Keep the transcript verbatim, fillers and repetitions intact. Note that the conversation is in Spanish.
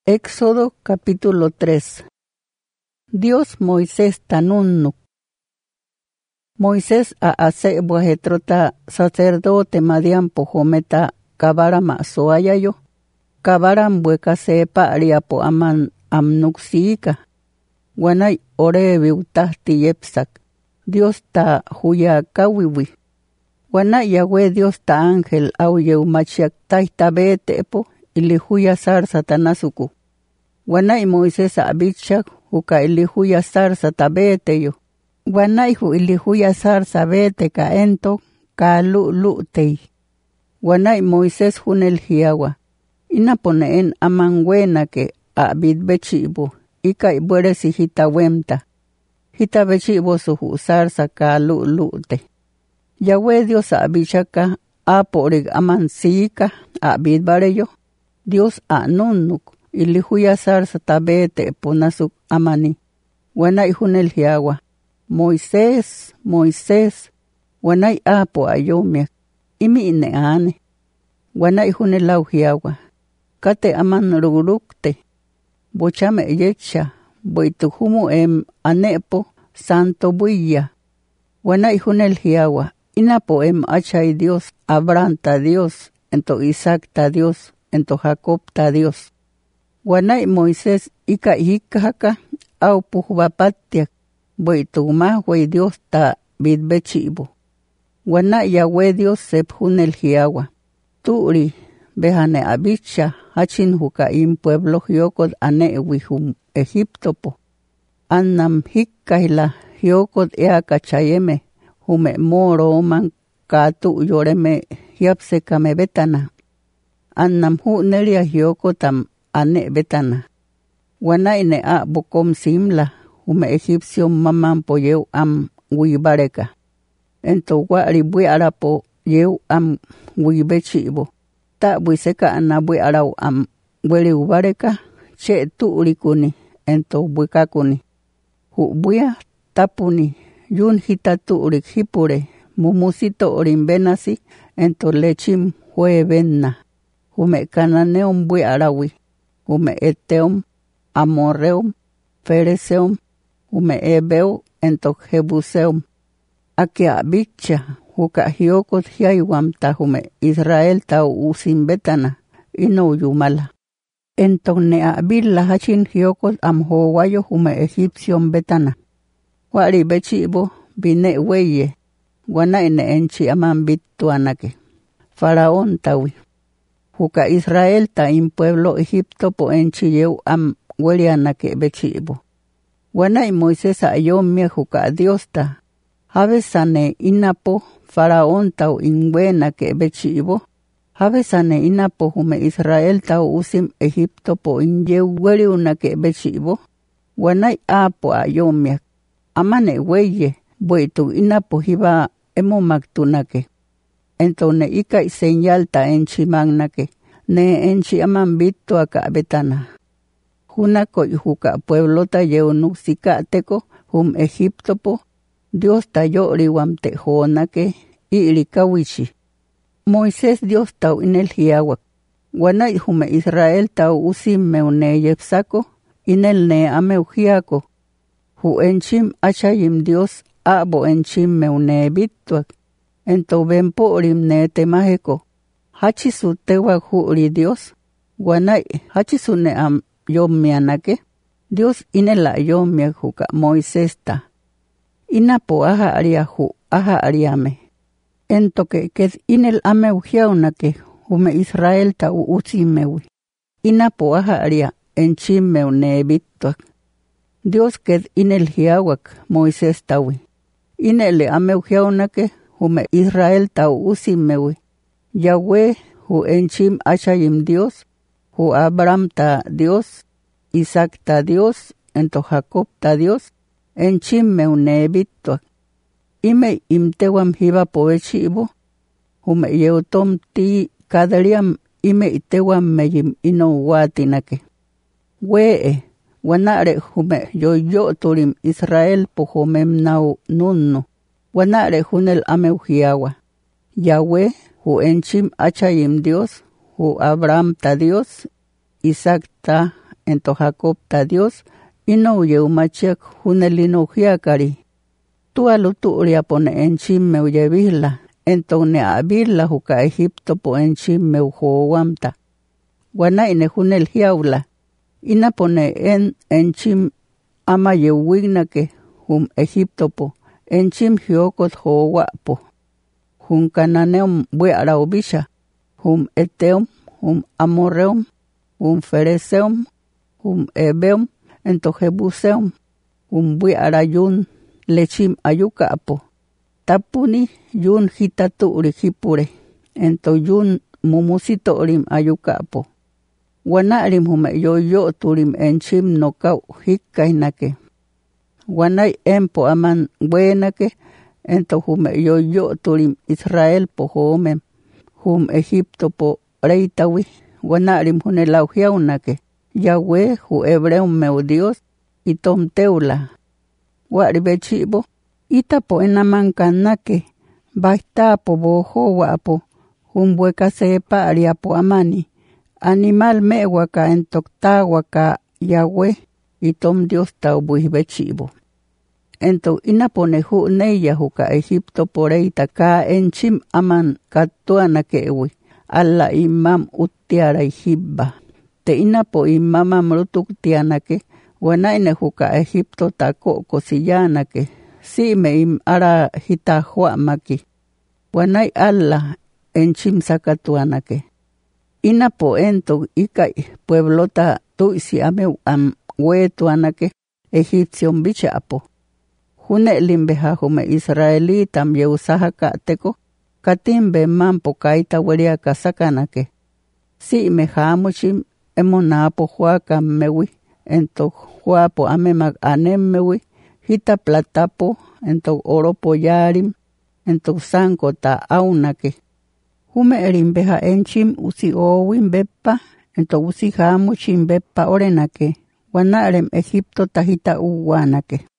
Éxodo capítulo tres. Dios Moisés tanunnu. Moisés a ase buajetrota sacerdote madian pojometa kabara masoayayo. Kabaran bueka sepa ariapo aman amnuxika. Wanay orebi utahti yepsak. Dios ta huya kawiwi. Wanay Yahweh Dios ta ángel auye umachiak taita betepo. Ili huya sarsa tanasuku. Wanay Moisés abichak huka ili huya sarsa tabeteyo. Wanay hu ili huya sarsa bete ka ento ka lu lu tei. Wanay Moisés hunel hiawa. Inapone en amangwena ke abid bechibo. Ika ibuere si hita wemta. Hita bechibo suhu sarsa ka lu lu te. Yahweh Dios abichaka aporig amansika abid bareyo. Dios anunuk ili huya sarsa tabete ponasuk amani. Wanay hunel hiawa. Moisés, Moisés. Wanay apo ayomiak. Imi ine ane. Wanay hunel lau hiawa. Kate aman rurukte. Bochame yecha. Boituhumu em anepo santo buya. Wanay hunel hiawa. Inapo em achay Dios. Abraham ta Dios. Ento Isaac ta Dios. Ento Jacob ta Dios. Wanay Moisés ika hikahaka au puhbapatiak. Boituma wey Dios ta bidbechibo. Wanay Yahweh Dios sep hunel hiawa. Turi behane abicha hachin huka im pueblo hiokod ane wihum Egiptopo. Annam hikkahila hiokod ea kachayeme. Hume moro man katu yoreme hiapse kame betana. Annam hu nelia hioko tam ane betana. Wanay ne a bokom simla, hume egipcio mamam po yeu am wibareka. Ento wari bui arapo yeu am wibechibo. Ta buiseka ana bui arau am weli ubareka, che tu urikuni, ento buikakuni. Hu buia tapuni, yun hita tu urik hipure, mumusito orimbenasi, ento lechim huevenna. Hume cananeum bui arawi, hume eteum, amorreum, fereseum, hume ebeu, ento jebuseum. Aki abicha, huka hiokot hiaiwam ta hume Israel ta usin betana, ino yumala. Ento ne abilla hachin hiokot amhowayo hume egipcion betana. Wari bechibo, bine weye, wanay ne enchi aman bitu anake. Faraón tawi. Huka Israel ta in pueblo Egipto po enchiyeu am welianake bechibo. Wanay Moisés ayomia huka Dios ta. Habesane inapo Faraón tau inbuena ke bechibo. Habesane inapo hume Israel tau usim Egipto po inyeu weliunake bechibo. Wanay apo ayomia. Amane weye boitu inapo hiba emo magtunake. Entone ika señal ta enchi magnake, ne enchi aman bito aka betana. Juna ko huka pueblo ta yeunu sika teko hum Egipto po, Dios ta yori wam te honake, iri kawichi. Moisés Dios tau inel hiawak, wanay hume Israel tau usim meune yepsako, inel ne ameuhiako. Hu enchim achayim Dios abo enchim meune bituak. Ento benpo orim ne temaheko. Hachisu tewa huri Dios. Wanay hachisu ne am yomianake. Dios inela yomia huka Moisés ta. Inapo aha aria hu aha ariame. Ento ke ked inel ame ujiaunake hume Israel ta uusimewi. Inapo aha aria enchimeu ne bituak. Dios ked inel hiawak Moisés tawi. Inele ame ujiaunake hume Israel tau usimewi. Yahweh hu enchim achayim Dios, hu Abraham ta Dios, Isaac ta Dios, ento Jacob ta Dios, enchim meune bituak. Ime imtewam hiba poechibo, hume yeutom ti kadaliam ime itewam meyim ino watinake. Wee, wanare hume yoyo turim Israel pohomem nau nunno. Wanare hunel ameuhiawa. Yahweh hu enchim achayim Dios, hu Abraham ta Dios, Isaac ta ento Jacob ta Dios, ino yeumachiak hunelino hiakari. Tualuturia pone enchim meuyevila, ento ne abila huka Egipto po enchim meujoamta. Guanaine hunel hiaula, ina pone en enchim ama yeuignake hum Egipto po, enchim hiokot hoapo. Hum cananeum bueara obisha, hum eteum, hum amorreum, hum fereseum, hum ebeum, ento jebuseum, hum bueara yun lechim ayukapo. Tapuni yun hitaturi hipure, ento yun mumusitorim ayukapo. Wanarim hum yoyo turim enchim nokau hikkainake. Wanay empo aman buenake, ento hum yoyo turim Israel po homem, hum Egipto po reitawi, wanarim hunelauhiaunake, Yahweh hu hebreum meu Dios, itom teula. Waribechibo, ita po enamankanake, baita po boho wapo, hum bueka sepa ariapo amani, animal mewaka entoktawaka Yahweh, itom Dios taubuibechibo. Ento inapone hu neya huka Egipto poreita ka enchim aman katuana kewi, alla imam utiara hibba. Te inapo imama mrutuk tianake, wanaine huka Egipto tako kosiyanake, si me im ara hita huamaki, wanai alla enchim sakatuanake. Inapo ento ikai pueblota tuisi ameu am wetuanake, Egipcion bichapo. Hune limbeha hume Israelitam yeusaha kateko, katimbe mampo kaita weria kasakanake. Si me hamuchim emonapo huaka mewi, ento huapo amemak anem mewi, hita platapo, ento oropo yarim, ento sanko ta aunake. Hume erimbeha enchim usi owin beppa, ento usi hamuchim beppa orenake, wanarem Egipto tahita uwanake.